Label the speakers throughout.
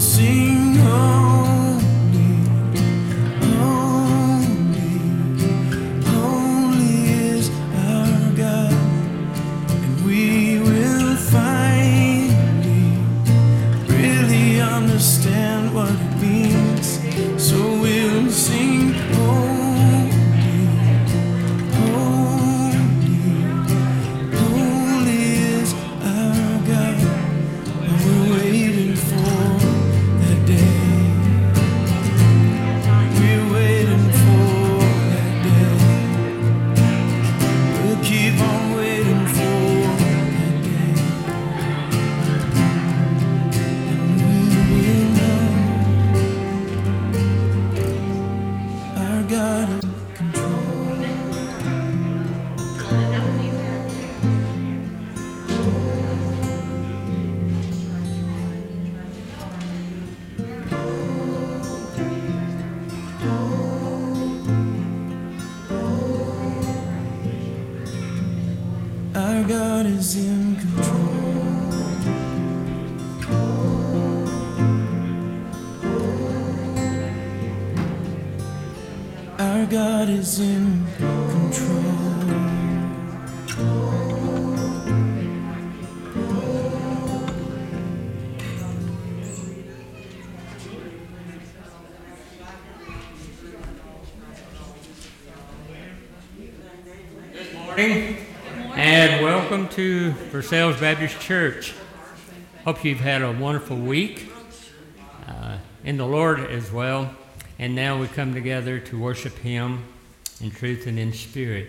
Speaker 1: sing holy, holy, holy is our God, and we will finally really understand what it means. So we'll sing holy, holy, holy is our God, and we're waiting for that day. We're waiting for that day. We'll keep on waiting for that day. And we will know our God in control. Our God is in control. Our God is in control.
Speaker 2: Good morning, and welcome to Versailles Baptist Church. Hope you've had a wonderful week in the Lord as well. And now we come together to worship Him in truth and in spirit.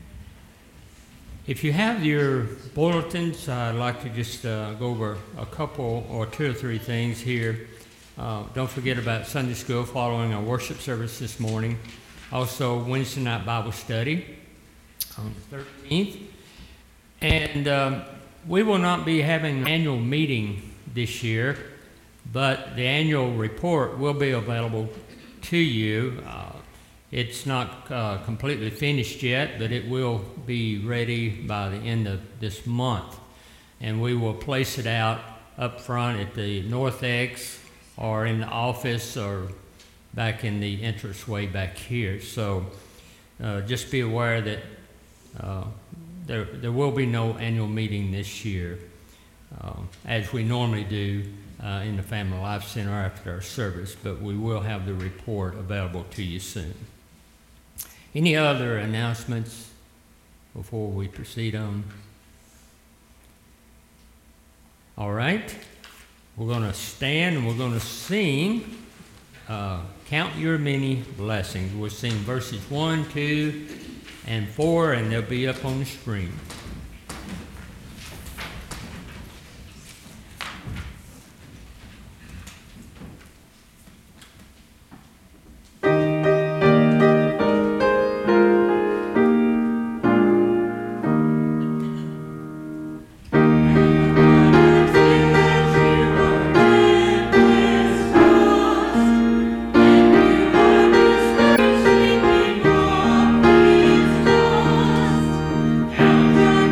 Speaker 2: If you have your bulletins, I'd like to just go over a couple or two or three things here. Don't forget about Sunday school following our worship service this morning. Also, Wednesday night Bible study on the 13th. And we will not be having an annual meeting this year, but the annual report will be available to you. It's not completely finished yet, but it will be ready by the end of this month. And we will place it out up front at the North X or in the office or back in the entranceway back here. So just be aware that there will be no annual meeting this year, as we normally do in the Family Life Center after our service, but we will have the report available to you soon. Any other announcements before we proceed on? All right, we're going to stand and we're going to sing Count Your Many Blessings. We'll sing verses 1, 2, and 4, and they'll be up on the screen.
Speaker 1: Count your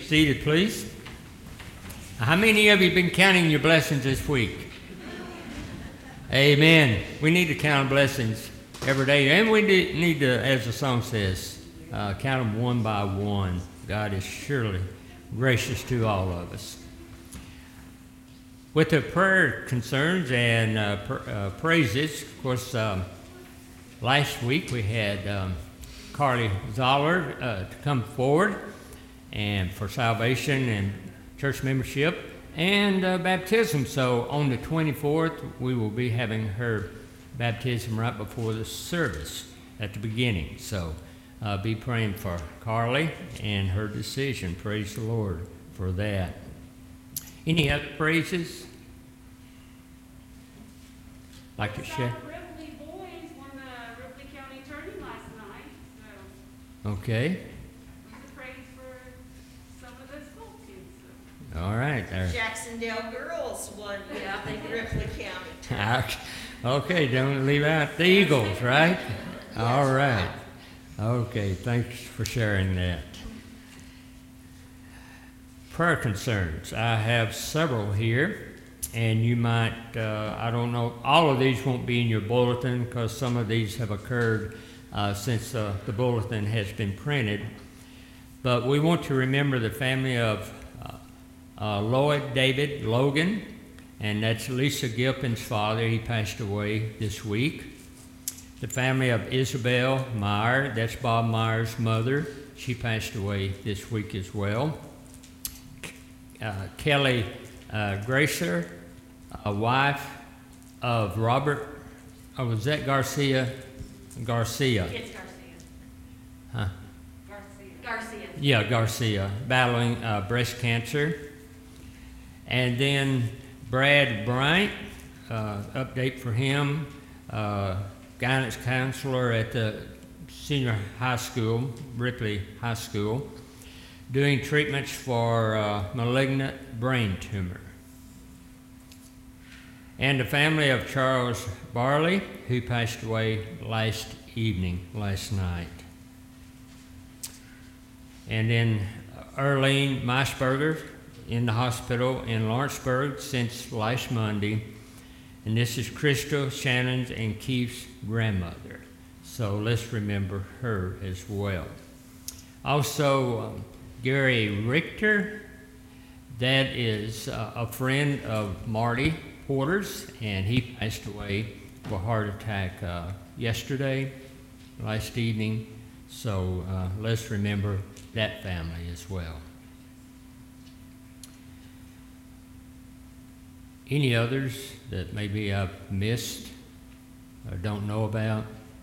Speaker 2: seated, please. How many of you have been counting your blessings this week? Amen. We need to count blessings every day. And we need to, as the song says, count them one by one. God is surely gracious to all of us. With the prayer concerns and praises, of course, last week we had Carly Zoller to come forward and for salvation and church membership and baptism. So on the 24th, we will be having her baptism right before the service at the beginning. So be praying for Carly and her decision. Praise the Lord for that. Any other praises? Like to share?
Speaker 3: Ripley boys won the Ripley County Tourney last night, so
Speaker 2: Okay.
Speaker 3: it was a praise for some of the school kids. So.
Speaker 2: All right.
Speaker 4: Jacksonville girls won Ripley County.
Speaker 2: Okay, don't leave out the Eagles, right? All right. Okay, thanks for sharing that. Prayer concerns. I have several here, and you might, I don't know, all of these won't be in your bulletin because some of these have occurred since the bulletin has been printed. But we want to remember the family of Lloyd David Logan, and that's Lisa Gilpin's father. He passed away this week. The family of Isabel Meyer, that's Bob Meyer's mother. She passed away this week as well. Kelly Gracer, a wife of Robert, was that Garcia? Garcia.
Speaker 3: It's Garcia.
Speaker 2: Huh?
Speaker 3: Garcia.
Speaker 2: Yeah, Garcia, battling breast cancer. And then Brad Bryant, update for him, guidance counselor at the senior high school, Ripley High School, doing treatments for malignant brain tumor. And the family of Charles Barley, who passed away last night. And then Earlene Meisberger in the hospital in Lawrenceburg since last Monday. And this is Crystal, Shannon's, and Keith's grandmother. So let's remember her as well. Also, Gary Richter, that is a friend of Marty Porter's, and he passed away of a heart attack last evening. So let's remember that family as well. Any others that maybe I've missed or don't know about?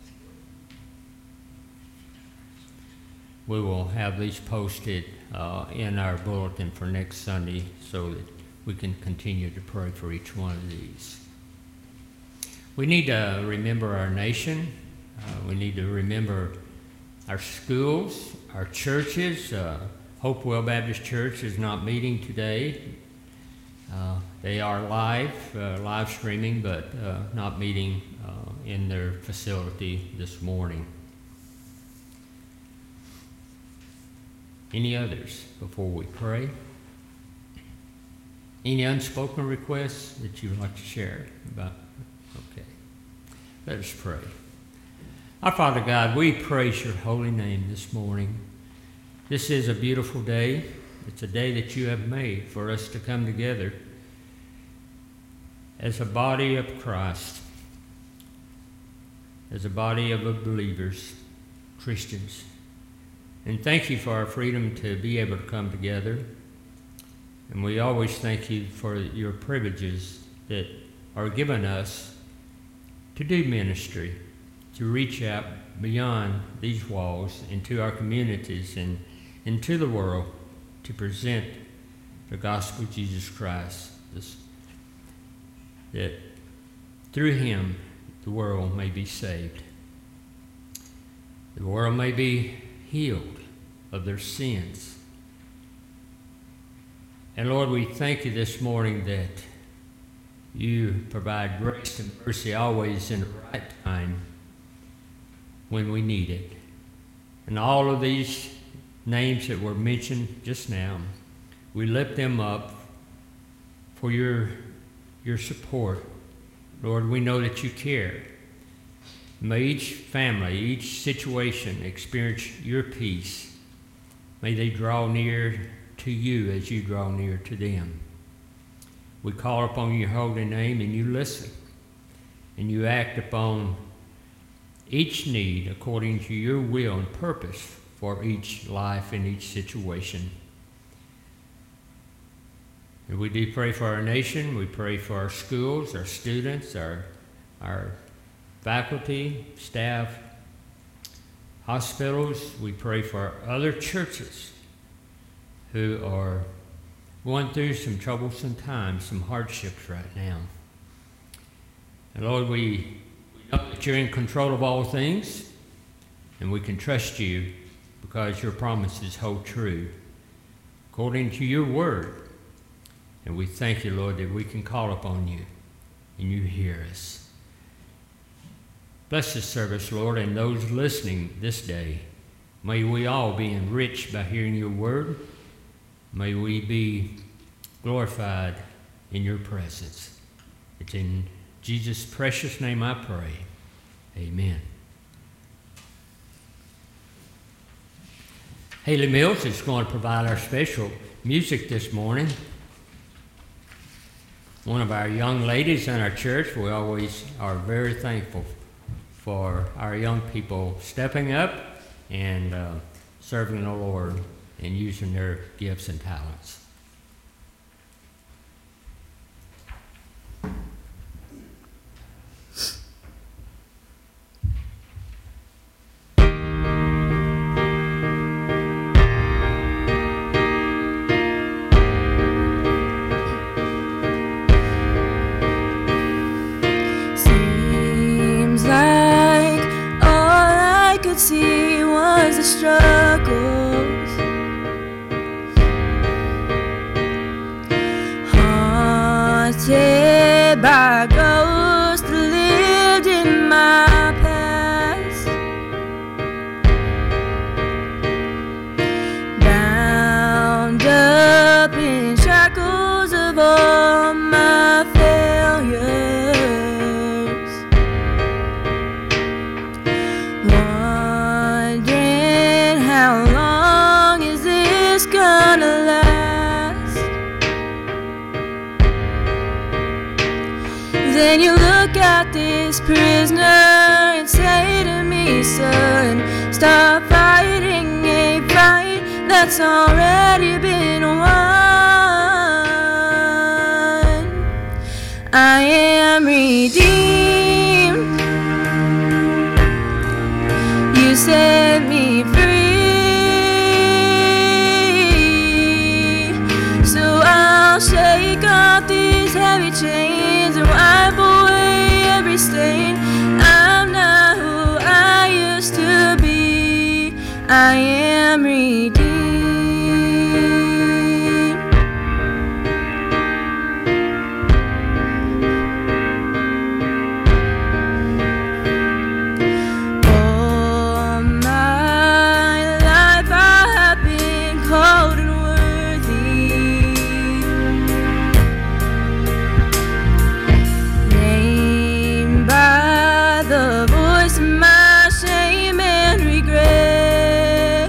Speaker 2: We will have these posted in our bulletin for next Sunday so that we can continue to pray for each one of these. We need to remember our nation. We need to remember our schools, our churches. Hopewell Baptist Church is not meeting today. They are live streaming, but not meeting in their facility this morning. Any others before we pray? Any unspoken requests that you would like to share about? Okay. Let us pray. Our Father God, we praise your holy name this morning. This is a beautiful day. It's a day that you have made for us to come together as a body of Christ, as a body of believers, Christians. And thank you for our freedom to be able to come together. And we always thank you for your privileges that are given us to do ministry, to reach out beyond these walls into our communities and into the world to present the gospel of Jesus Christ, that through him the world may be saved. The world may be healed of their sins. And Lord, we thank you this morning that you provide grace and mercy always in the right time when we need it. And all of these names that were mentioned just now. We lift them up for your support. Lord, we know that you care. May each family, each situation experience your peace. May they draw near to you as you draw near to them. We call upon your holy name and you listen. And you act upon each need according to your will and purpose for each life and each situation. And we do pray for our nation. We pray for our schools, our students, our faculty, staff, hospitals. We pray for other churches who are going through some troublesome times, some hardships right now. And Lord, we know that you're in control of all things, and we can trust you because your promises hold true according to your word. And we thank you, Lord, that we can call upon you and you hear us. Bless this service, Lord, and those listening this day. May we all be enriched by hearing your word. May we be glorified in your presence. It's in Jesus' precious name I pray. Amen. Haley Mills is going to provide our special music this morning. One of our young ladies in our church, we always are very thankful for our young people stepping up and serving the Lord and using their gifts and talents.
Speaker 1: See was the struggles, haunted by ghosts that lived in my past, bound up in shackles of all my failures. How long is this gonna last? Then you look at this prisoner and say to me, son, stop fighting a fight that's already been won. I am redeemed. You set me free. I'll shake off these heavy chains and wipe away every stain. I'm not who I used to be. I am redeemed. All my life I have been called and the voice of my shame and regret.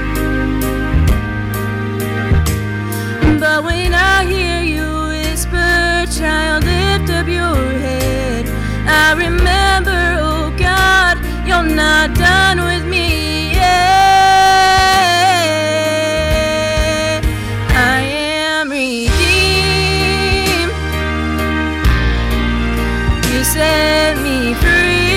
Speaker 1: But when I hear you whisper, child, lift up your head, I remember, oh God, you're not done with me yet. I am redeemed. You set me free.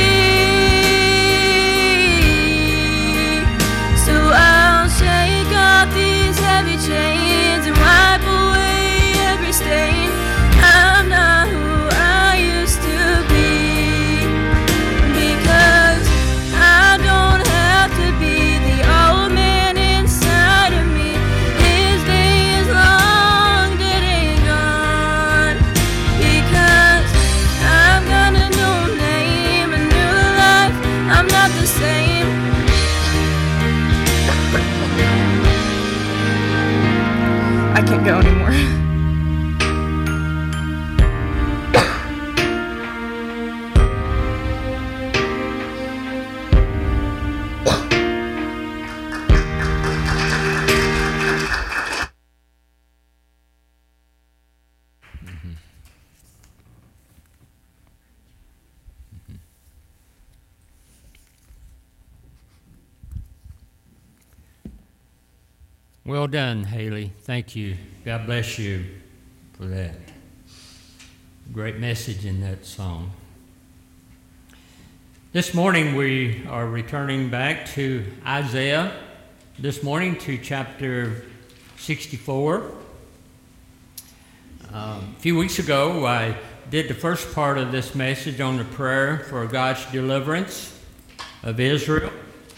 Speaker 1: Chains and wipe away every stain. I'm not who I used to be, because I don't
Speaker 2: Well done, Haley. Thank you. God bless you for that. Great message in that song. This morning we are returning back to Isaiah. This morning to chapter 64. A few weeks ago I did the first part of this message on the prayer for God's deliverance of Israel.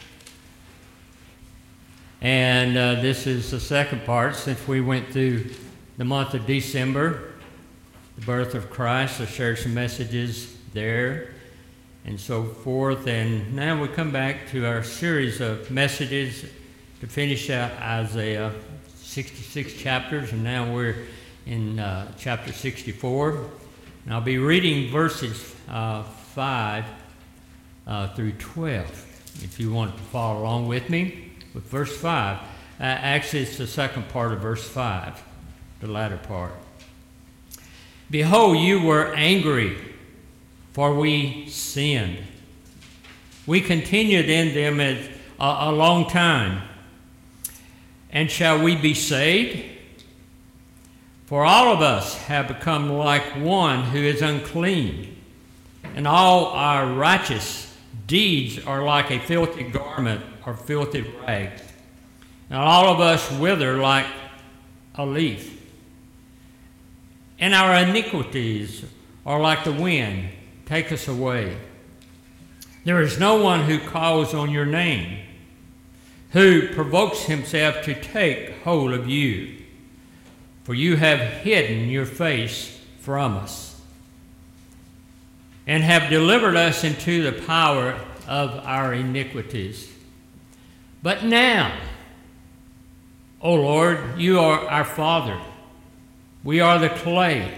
Speaker 2: And this is the second part since we went through the month of December, the birth of Christ. I shared some messages there and so forth. And now we come back to our series of messages to finish out Isaiah, 66 chapters. And now we're in chapter 64. And I'll be reading verses 5 through 12, if you want to follow along with me. With verse 5, actually it's the second part of verse 5, the latter part. Behold, you were angry, for we sinned. We continued in them a long time. And shall we be saved? For all of us have become like one who is unclean, and all our righteous deeds are like a filthy garment or filthy rags. And all of us wither like a leaf. And our iniquities are like the wind, take us away. There is no one who calls on your name, who provokes himself to take hold of you. For you have hidden your face from us, and have delivered us into the power of our iniquities. But now, O Lord, you are our Father. We are the clay.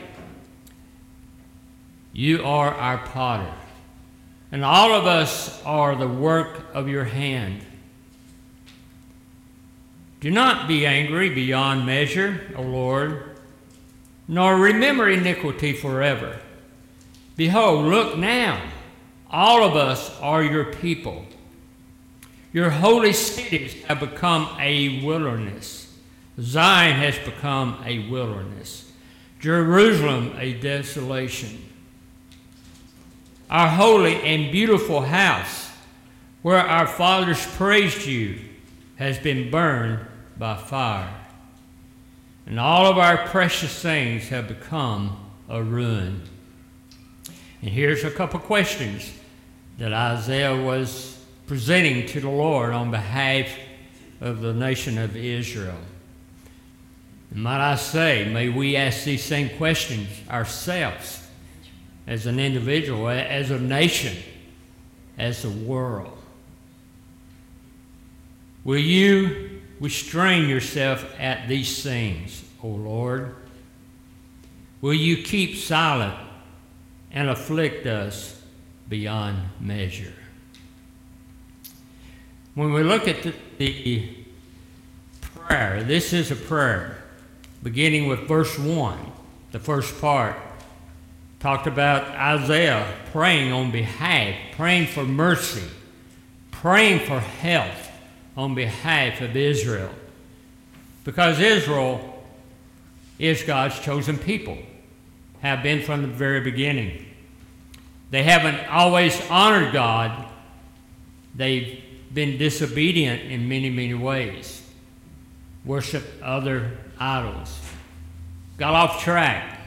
Speaker 2: You are our potter. And all of us are the work of your hand. Do not be angry beyond measure, O Lord, nor remember iniquity forever. Behold, look now, all of us are your people. Your holy cities have become a wilderness. Zion has become a wilderness. Jerusalem a desolation. Our holy and beautiful house, where our fathers praised you, has been burned by fire. And all of our precious things have become a ruin. And here's a couple questions that Isaiah was presenting to the Lord on behalf of the nation of Israel. And might I say, may we ask these same questions ourselves as an individual, as a nation, as a world. Will you restrain yourself at these things, O Lord? Will you keep silent and afflict us beyond measure? When we look at the prayer, this is a prayer, beginning with verse 1, the first part, talked about Isaiah praying on behalf, praying for mercy, praying for health on behalf of Israel. Because Israel is God's chosen people, have been from the very beginning. They haven't always honored God. They've been disobedient in many, many ways. Worshiped other idols. Got off track.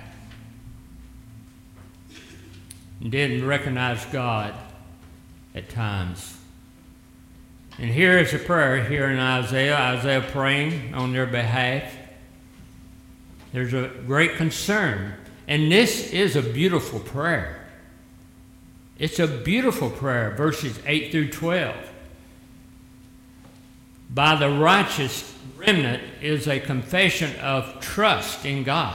Speaker 2: And didn't recognize God at times. And here is a prayer here in Isaiah praying on their behalf. There's a great concern. And this is a beautiful prayer. It's a beautiful prayer, verses 8 through 12. By the righteous remnant is a confession of trust in God.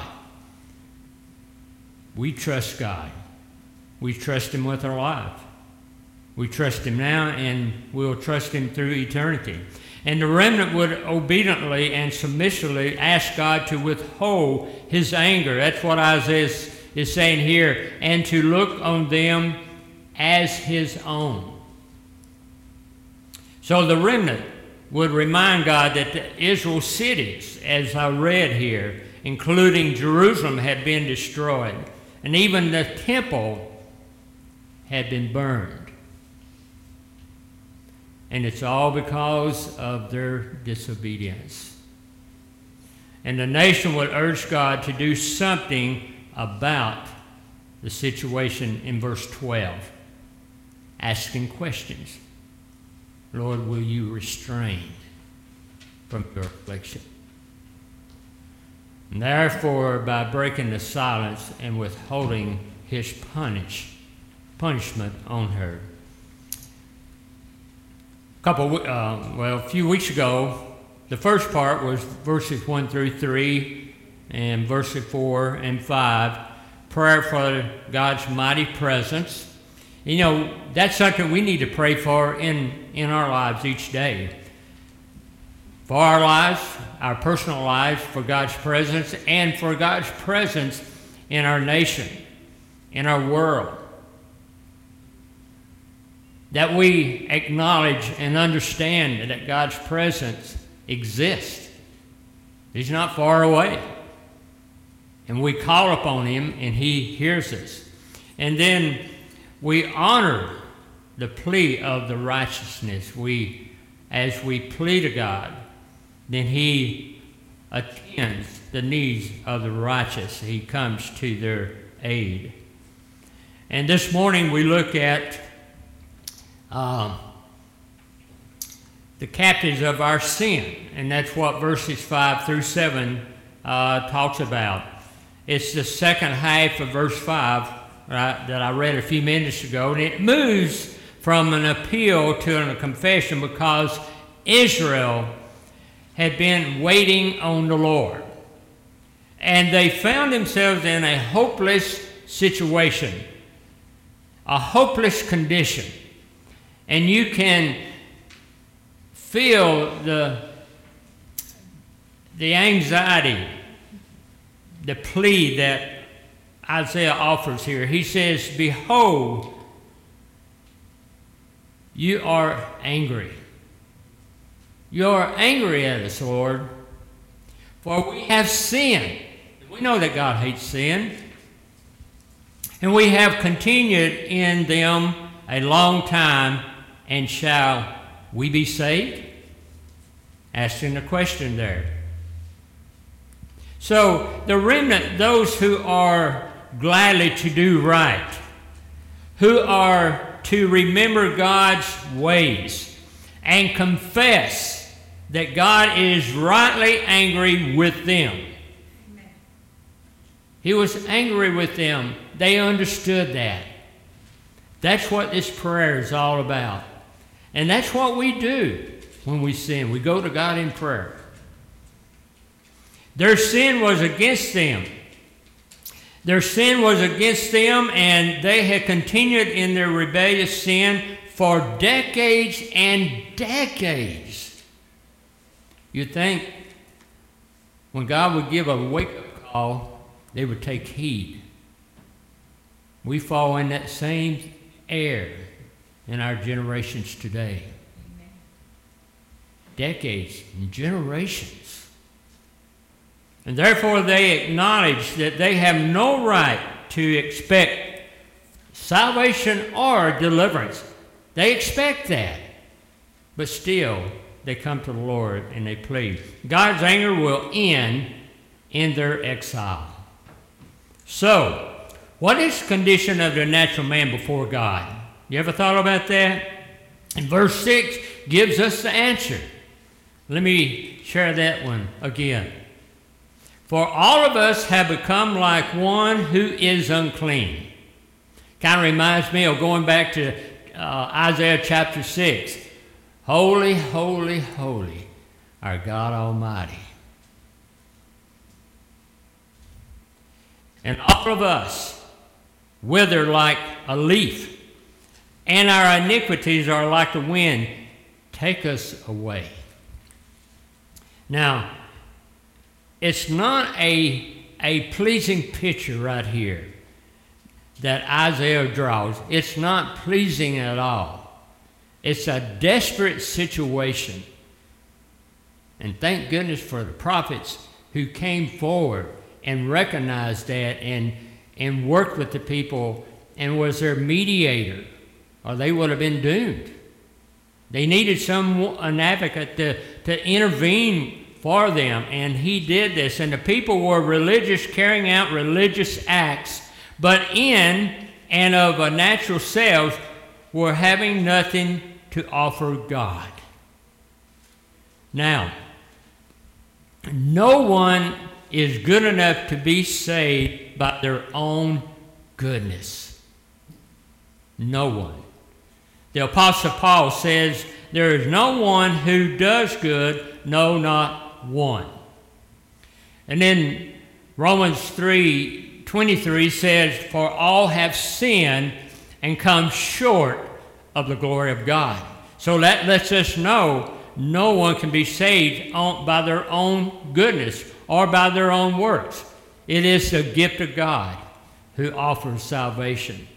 Speaker 2: We trust God. We trust Him with our life. We trust Him now, and we'll trust Him through eternity. And the remnant would obediently and submissively ask God to withhold His anger. That's what Isaiah is saying here. And to look on them as His own. So the remnant would remind God that the Israel cities, as I read here, including Jerusalem, had been destroyed, and even the temple had been burned. And it's all because of their disobedience. And the nation would urge God to do something about the situation in verse 12, asking questions. Lord, will you restrain from your affliction? And therefore, by breaking the silence and withholding his punishment on her. A few weeks ago, the first part was verses 1 through 3 and verses 4 and 5, prayer for God's mighty presence. You know, that's something we need to pray for in our lives each day. For our lives, our personal lives, for God's presence, and for God's presence in our nation, in our world. That we acknowledge and understand that God's presence exists. He's not far away. And we call upon him and he hears us. And then we honor the plea of the righteousness. As we plead to God, then he attends the needs of the righteous. He comes to their aid. And this morning we look at the captives of our sin, and that's what verses 5 through 7 talks about. It's the second half of verse 5 that I read a few minutes ago, and it moves from an appeal to a confession because Israel had been waiting on the Lord. And they found themselves in a hopeless situation, a hopeless condition. And you can feel the anxiety, the plea that Isaiah offers here. He says, behold, you are angry. You are angry at us, Lord, for we have sinned. We know that God hates sin. And we have continued in them a long time, and shall we be saved? Asking the question there. So the remnant, those who are gladly to do right, who are to remember God's ways and confess that God is rightly angry with them. Amen. He was angry with them. They understood that. That's what this prayer is all about. And that's what we do when we sin. We go to God in prayer. Their sin was against them. Their sin was against them, and they had continued in their rebellious sin for decades and decades. You'd think when God would give a wake-up call, they would take heed. We fall in that same error in our generations today. Amen. Decades and generations. And therefore they acknowledge that they have no right to expect salvation or deliverance. They expect that. But still, they come to the Lord and they plead. God's anger will end in their exile. So, what is the condition of the natural man before God? You ever thought about that? And verse 6 gives us the answer. Let me share that one again. For all of us have become like one who is unclean. Kind of reminds me of going back to Isaiah chapter 6. Holy, holy, holy, our God Almighty. And all of us wither like a leaf, and our iniquities are like the wind. Take us away. Now, it's not a pleasing picture right here that Isaiah draws. It's not pleasing at all. It's a desperate situation And thank goodness for the prophets who came forward and recognized that and worked with the people and was their mediator, or they would have been doomed. They needed an advocate to intervene for them, and he did this. And the people were religious, carrying out religious acts, but in and of a natural selves were having nothing to offer God. Now, no one is good enough to be saved by their own goodness. No one. The Apostle Paul says, there is no one who does good, no, not one. And then Romans 3:23 says, for all have sinned and come short of the glory of God. So that lets us know no one can be saved by their own goodness or by their own works. It is the gift of God who offers salvation.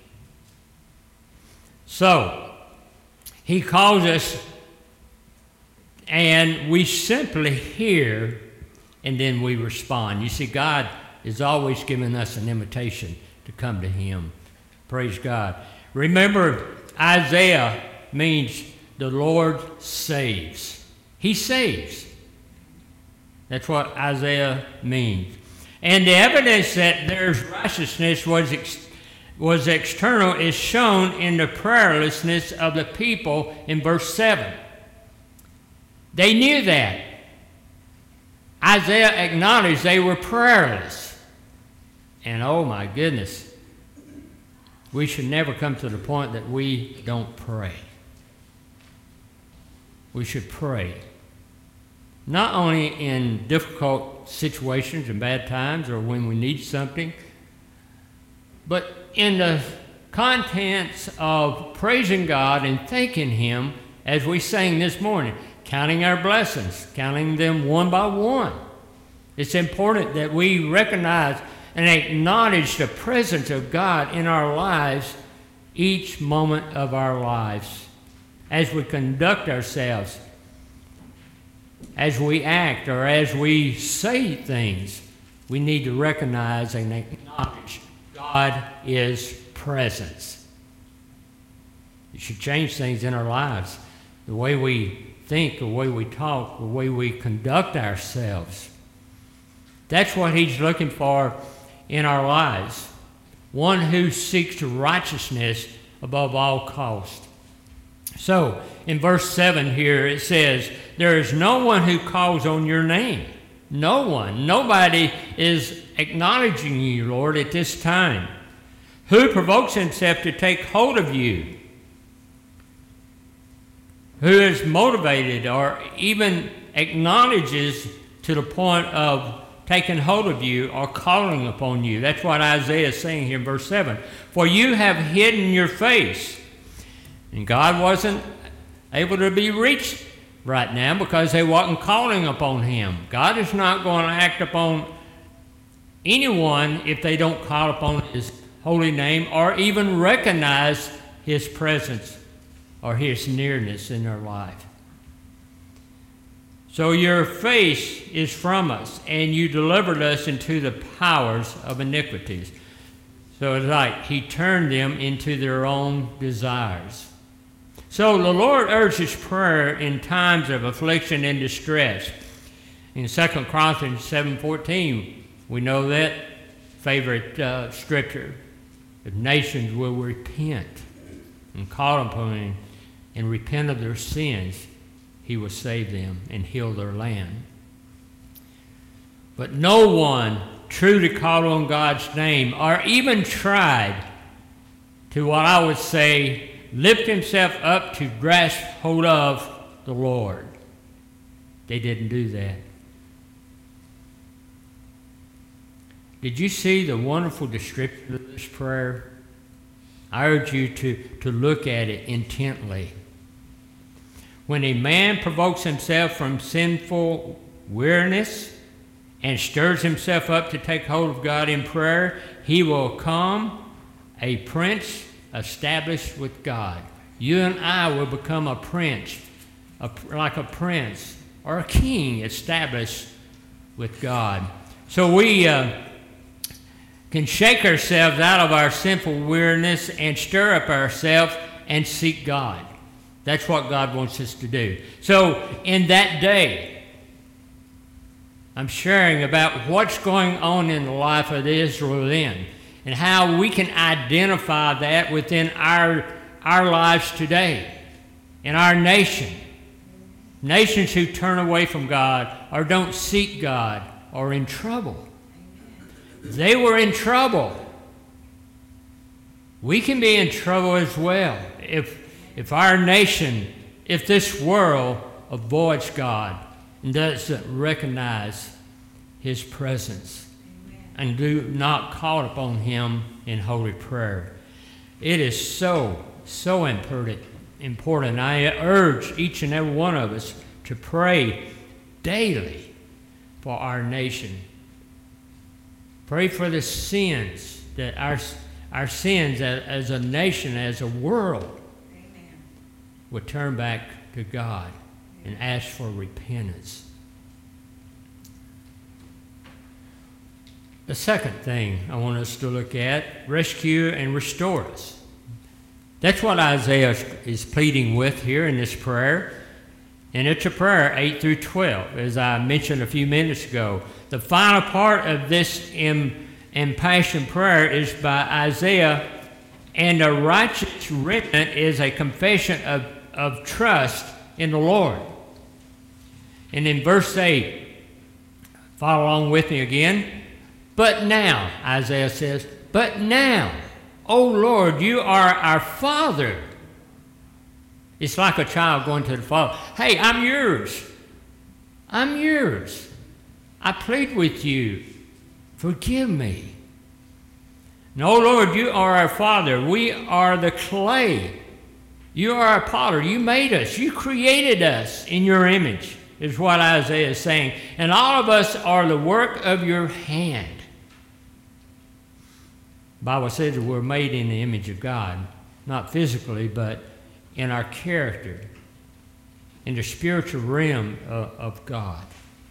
Speaker 2: So, he calls us, and we simply hear, and then we respond. You see, God is always giving us an invitation to come to him. Praise God. Remember, Isaiah means the Lord saves. He saves. That's what Isaiah means. And the evidence that there's righteousness was external is shown in the prayerlessness of the people in verse 7. They knew that. Isaiah acknowledged they were prayerless. And oh my goodness, we should never come to the point that we don't pray. We should pray. Not only in difficult situations and bad times or when we need something, but in the contents of praising God and thanking him, as we sang this morning, counting our blessings, counting them one by one. It's important that we recognize and acknowledge the presence of God in our lives each moment of our lives. As we conduct ourselves, as we act, or as we say things, we need to recognize and acknowledge God is presence. It should change things in our lives. The way we think, the way we talk, the way we conduct ourselves. That's what he's looking for in our lives. One who seeks righteousness above all cost. So, in verse 7 here it says, there is no one who calls on your name. No one. Nobody is acknowledging you, Lord, at this time. Who provokes himself to take hold of you? Who is motivated or even acknowledges to the point of taking hold of you or calling upon you? That's what Isaiah is saying here in verse 7. For you have hidden your face. And God wasn't able to be reached right now because they wasn't calling upon him. God is not going to act upon anyone if they don't call upon his holy name or even recognize his presence or his nearness in their life. So your face is from us, and you delivered us into the powers of iniquities. So it's like he turned them into their own desires. So the Lord urges prayer in times of affliction and distress. In 2 Chronicles 7:14, we know that favorite scripture. If nations will repent and call upon him and repent of their sins, he will save them and heal their land. But no one truly called on God's name or even tried to, what I would say, lift himself up to grasp hold of the Lord. They didn't do that. Did you see the wonderful description of this prayer? I urge you to look at it intently. When a man provokes himself from sinful weariness and stirs himself up to take hold of God in prayer, he will come a prince established with God. You and I will become a prince, like a prince or a king established with God. So we can shake ourselves out of our sinful weariness and stir up ourselves and seek God. That's what God wants us to do. So in that day, I'm sharing about what's going on in the life of Israel then, and how we can identify that within our lives today, in our nation. Nations who turn away from God or don't seek God are in trouble. They were in trouble. We can be in trouble as well if our nation, if this world avoids God and doesn't recognize His presence and do not call upon Him in holy prayer. It is so important. I urge each and every one of us to pray daily for our nation. Pray for the sins, that our sins as a nation, as a world, would turn back to God and ask for repentance. The second thing I want us to look at, rescue and restore us. That's what Isaiah is pleading with here in this prayer. And it's a prayer 8 through 12, as I mentioned a few minutes ago. The final part of this impassioned prayer is by Isaiah, and a righteous remnant is a confession of trust in the Lord. And in verse 8, follow along with me again. But now, Isaiah says, but now, O Lord, you are our Father. It's like a child going to the father. Hey, I'm yours. I'm yours. I plead with you. Forgive me. No, Lord, you are our Father. We are the clay. You are our potter. You made us. You created us in your image, is what Isaiah is saying. And all of us are the work of your hand. The Bible says that we're made in the image of God, not physically, but in our character, in the spiritual realm of God.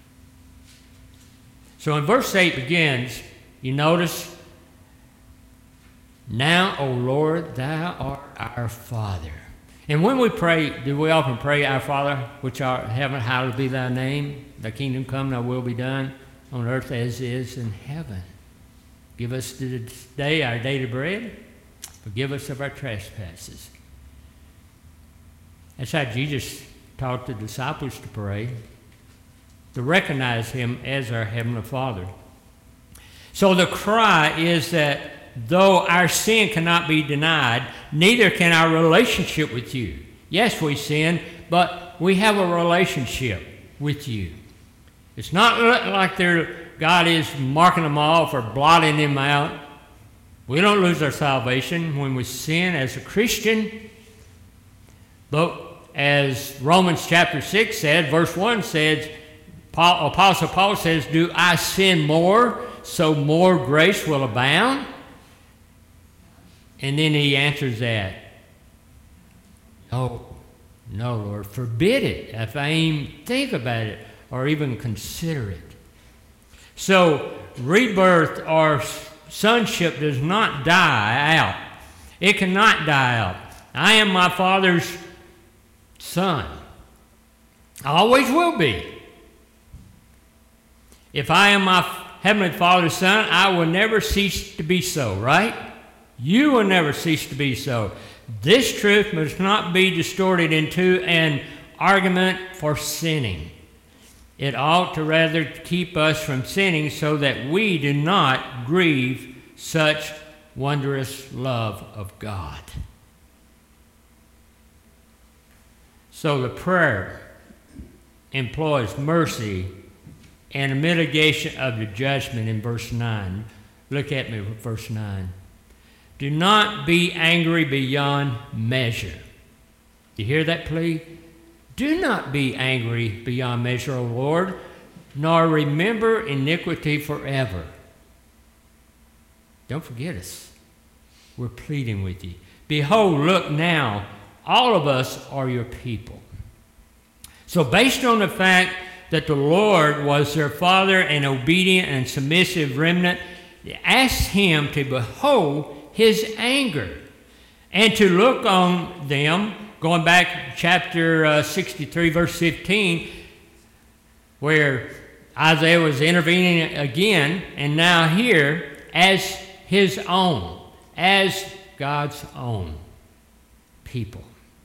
Speaker 2: So in verse 8 begins, you notice, now, O Lord, thou art our Father. And when we pray, do we often pray, our Father, which art in heaven, hallowed be thy name, thy kingdom come, thy will be done, on earth as is in heaven. Give us this day our daily bread. Forgive us of our trespasses. That's how Jesus taught the disciples to pray, to recognize Him as our Heavenly Father. So the cry is that though our sin cannot be denied, neither can our relationship with you. Yes, we sin, but we have a relationship with you. It's not like God is marking them off or blotting them out. We don't lose our salvation when we sin as a Christian. But as Romans chapter 6 said, verse 1 says, Apostle Paul says, do I sin more, so more grace will abound? And then he answers that. No, Lord, forbid it if I even think about it or even consider it. So rebirth or sonship does not die out. It cannot die out. I am my Father's son. I always will be. If I am my Heavenly Father's son, I will never cease to be so, right? You will never cease to be so. This truth must not be distorted into an argument for sinning. It ought to rather keep us from sinning so that we do not grieve such wondrous love of God. So the prayer employs mercy and a mitigation of the judgment in verse 9. Look at me with verse 9. Do not be angry beyond measure. You hear that plea? Do not be angry beyond measure, O Lord, nor remember iniquity forever. Don't forget us. We're pleading with you. Behold, look now, all of us are your people. So based on the fact that the Lord was their father, an obedient and submissive remnant, they asked him to behold his anger and to look on them, going back chapter 63, verse 15, where Isaiah was intervening again, and now here as his own, as God's own people.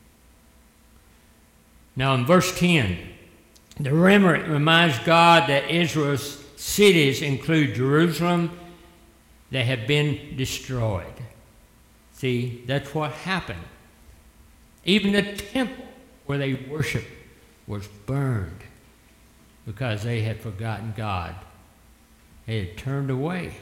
Speaker 2: Now in verse 10, the remnant reminds God that Israel's cities include Jerusalem. They have been destroyed. See, that's what happened. Even the temple where they worshiped was burned because they had forgotten God. They had turned away.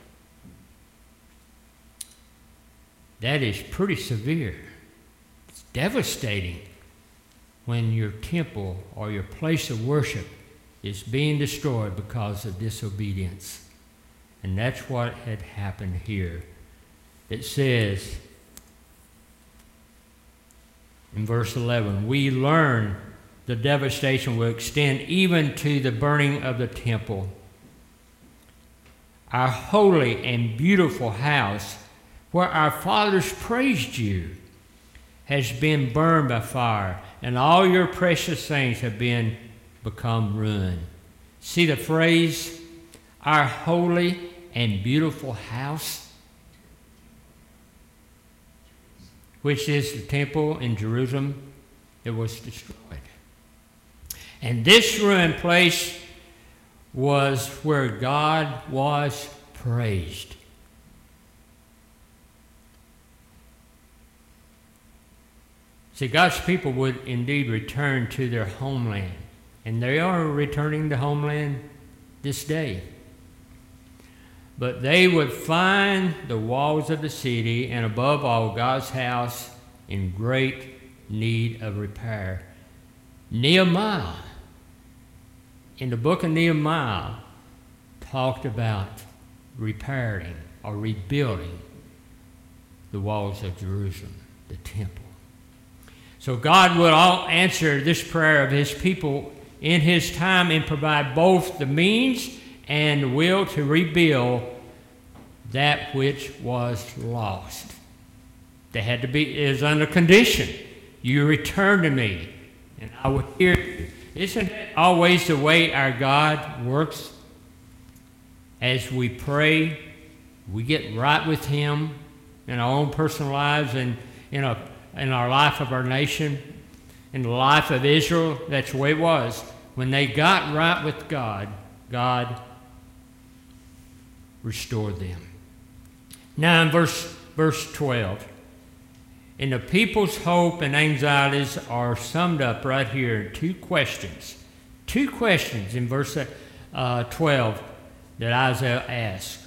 Speaker 2: That is pretty severe. It's devastating when your temple or your place of worship is being destroyed because of disobedience. And that's what had happened here. It says in verse 11, we learn the devastation will extend even to the burning of the temple. Our holy and beautiful house, where our fathers praised you, has been burned by fire, and all your precious things have become ruined. See the phrase, our holy and beautiful house, which is the temple in Jerusalem. It was destroyed. And this ruined place was where God was praised. See, God's people would indeed return to their homeland, and they are returning to homeland this day. But they would find the walls of the city, and above all, God's house, in great need of repair. Nehemiah, in the book of Nehemiah, talked about repairing or rebuilding the walls of Jerusalem, the temple. So God will answer this prayer of his people in his time and provide both the means and the will to rebuild that which was lost. They had to be, is under condition. You return to me, and I will hear you. Isn't that always the way our God works? As we pray, we get right with him in our own personal lives and in our life of our nation, in the life of Israel. That's the way it was. When they got right with God, God restored them. Now in verse 12, and the people's hope and anxieties are summed up right here in two questions. Two questions in verse 12 that Isaiah asked.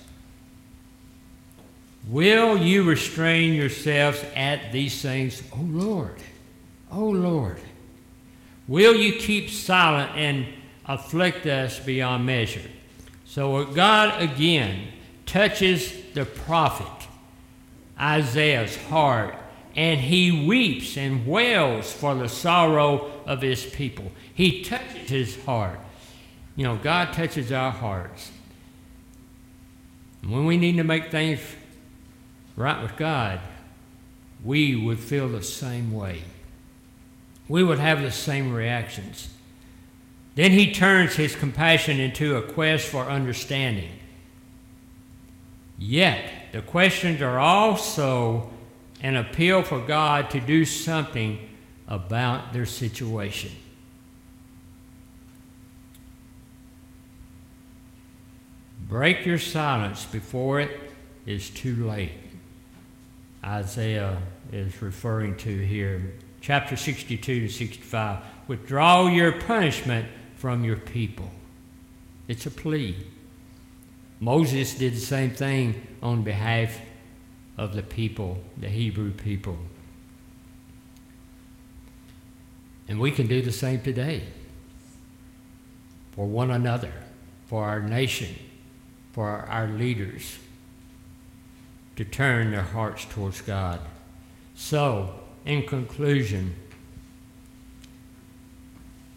Speaker 2: Will you restrain yourselves at these things, O Lord? O Lord. Will you keep silent and afflict us beyond measure? So God again touches the prophet Isaiah's heart, and he weeps and wails for the sorrow of his people. He touches his heart. You know, God touches our hearts. And when we need to make things right with God, we would feel the same way. We would have the same reactions. Then he turns his compassion into a quest for understanding. Yet, the questions are also an appeal for God to do something about their situation. Break your silence before it is too late. Isaiah is referring to here, chapter 62 to 65. Withdraw your punishment from your people. It's a plea. Moses did the same thing on behalf of the people, the Hebrew people. And we can do the same today for one another, for our nation, for our leaders, to turn their hearts towards God. So, in conclusion,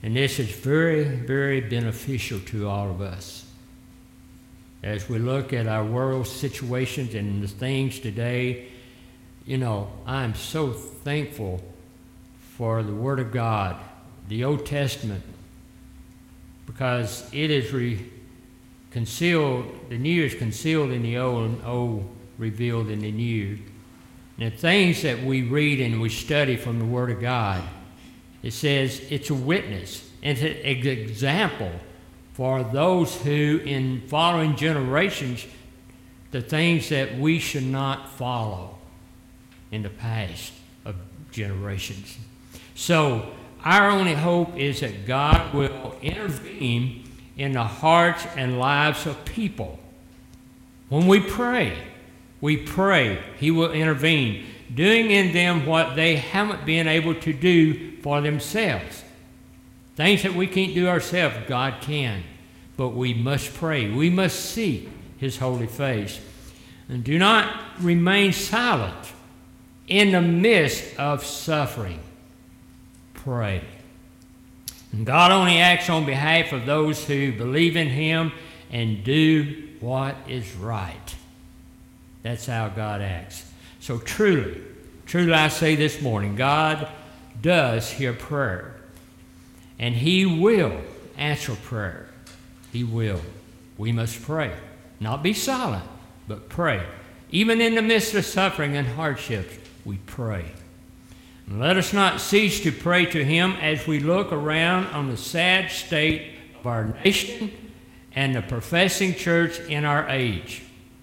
Speaker 2: And this is very, very beneficial to all of us. As we look at our world situations and the things today, you know, I'm so thankful for the Word of God, the Old Testament, because it is concealed, the new is concealed in the old, and old revealed in the new. And the things that we read and we study from the Word of God, it says it's a witness, and it's an example for those who, in following generations, the things that we should not follow in the past of generations. So our only hope is that God will intervene in the hearts and lives of people. When we pray, He will intervene, doing in them what they haven't been able to do for themselves. Things that we can't do ourselves, God can. But we must pray. We must seek His holy face. And do not remain silent in the midst of suffering. Pray. And God only acts on behalf of those who believe in Him and do what is right. That's how God acts. So truly I say this morning, God does hear prayer. And He will answer prayer. He will. We must pray. Not be silent, but pray. Even in the midst of suffering and hardships, we pray. And let us not cease to pray to Him as we look around on the sad state of our nation and the professing church in our age.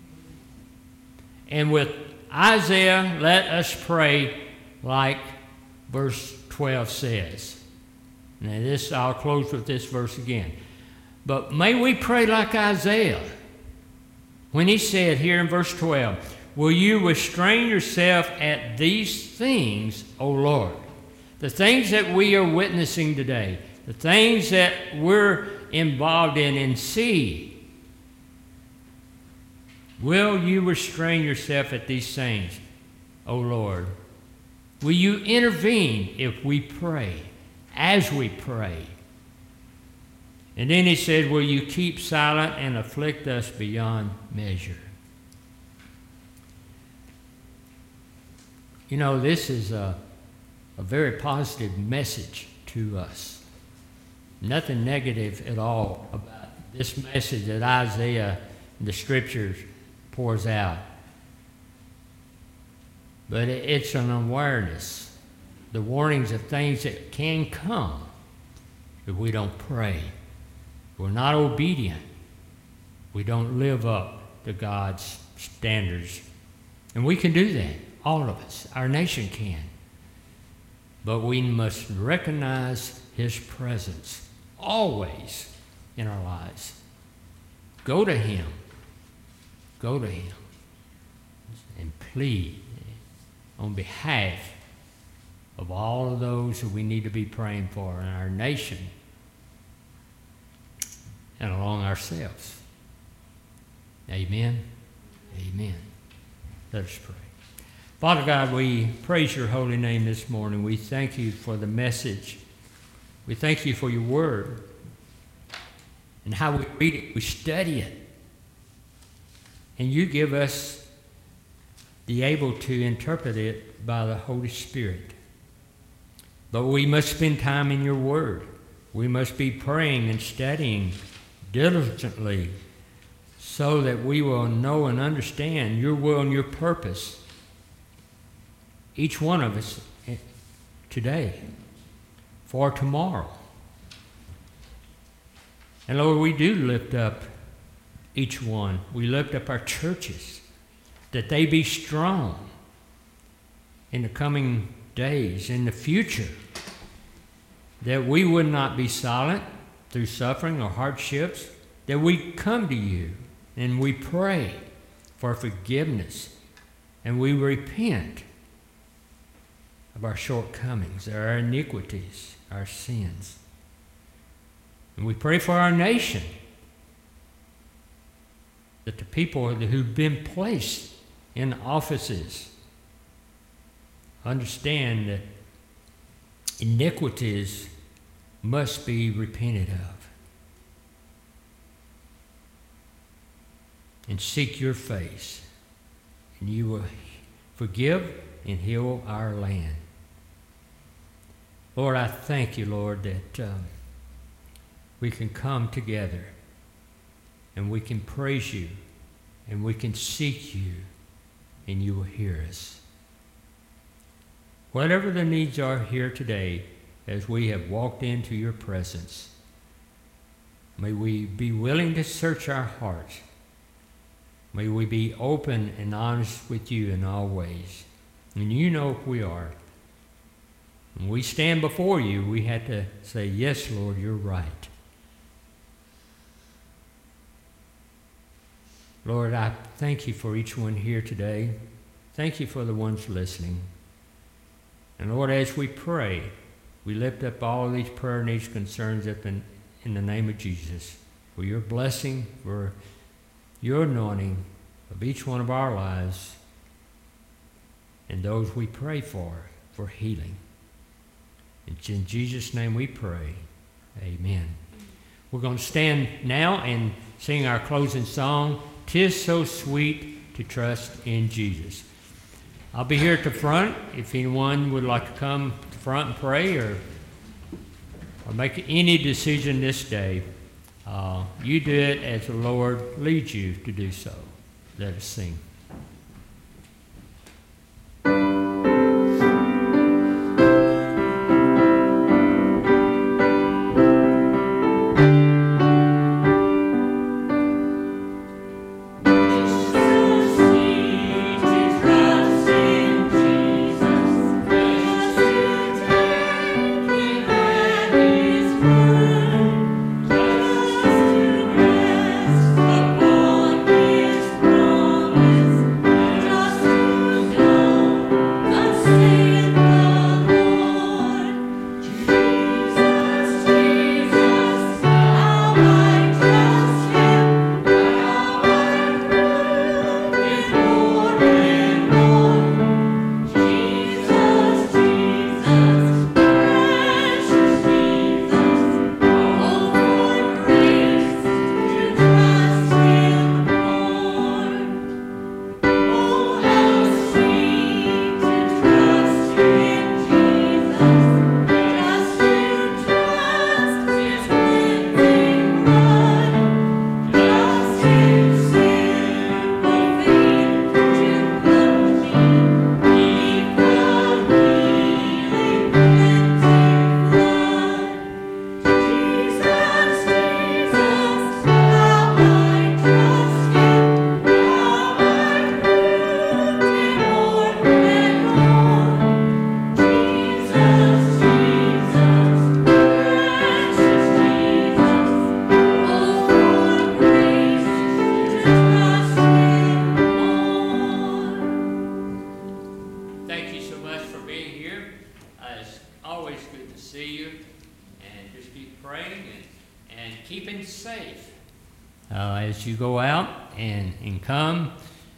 Speaker 2: And with Isaiah, let us pray like verse 12 says. Now I'll close with this verse again. But may we pray like Isaiah when he said here in verse 12, will you restrain yourself at these things, O Lord? The things that we are witnessing today, the things that we're involved in and see. Will you restrain yourself at these things, O Lord? Will you intervene if we pray, as we pray? And then he said, will you keep silent and afflict us beyond measure? You know, this is a very positive message to us. Nothing negative at all about this message that Isaiah, the Scriptures, pours out. But it's an awareness, the warnings of things that can come if we don't pray. We're not obedient. We don't live up to God's standards. And we can do that. All of us. Our nation can. But we must recognize His presence always in our lives. Go to Him. Go to Him. And plead on behalf of all of those who we need to be praying for in our nation and along ourselves. Amen. Amen. Let us pray. Father God, we praise your holy name this morning. We thank you for the message. We thank you for your word and how we read it, we study it. And you give us the able to interpret it by the Holy Spirit. But we must spend time in your word. We must be praying and studying diligently so that we will know and understand your will and your purpose. Each one of us today, for tomorrow. And Lord, we do lift up each one. We lift up our churches, that they be strong in the coming days, in the future, that we would not be silent through suffering or hardships, that we come to you and we pray for forgiveness and we repent of our shortcomings, our iniquities, our sins. And we pray for our nation, that the people who've been placed in offices understand that iniquities must be repented of. And seek your face, and you will forgive and heal our land. Lord, I thank you, Lord, that we can come together and we can praise you and we can seek you and you will hear us. Whatever the needs are here today, as we have walked into your presence, may we be willing to search our hearts. May we be open and honest with you in all ways. And you know who we are. When we stand before you, we have to say, yes, Lord, you're right. Lord, I thank you for each one here today. Thank you for the ones listening. And Lord, as we pray, we lift up all of these prayer needs, concerns up in the name of Jesus, for your blessing, for your anointing of each one of our lives, and those we pray for healing. It's in Jesus' name we pray. Amen. We're going to stand now and sing our closing song, "'Tis So Sweet to Trust in Jesus." I'll be here at the front if anyone would like to come to the front and pray or make any decision this day. You do it as the Lord leads you to do so. Let us sing. As you go out and come,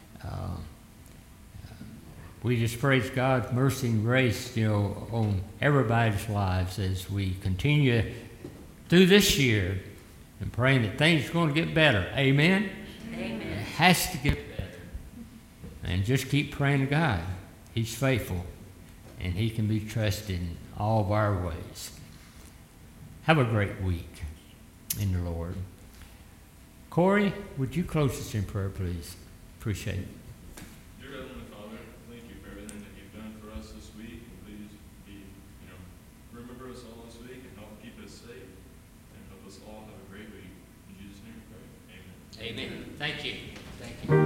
Speaker 2: we just praise God's mercy and grace, on everybody's lives as we continue through this year and praying that things are going to get better. Amen?
Speaker 4: Amen.
Speaker 2: It has to get better. And just keep praying to God. He's faithful, and He can be trusted in all of our ways. Have a great week in the Lord. Corey, would you close us in prayer, please? Appreciate it.
Speaker 5: Dear Heavenly Father, thank you for everything that you've done for us this week. And please remember us all this week and help keep us safe and help us all have a great week. In Jesus' name we pray. Amen.
Speaker 2: Amen. Thank you. Thank you.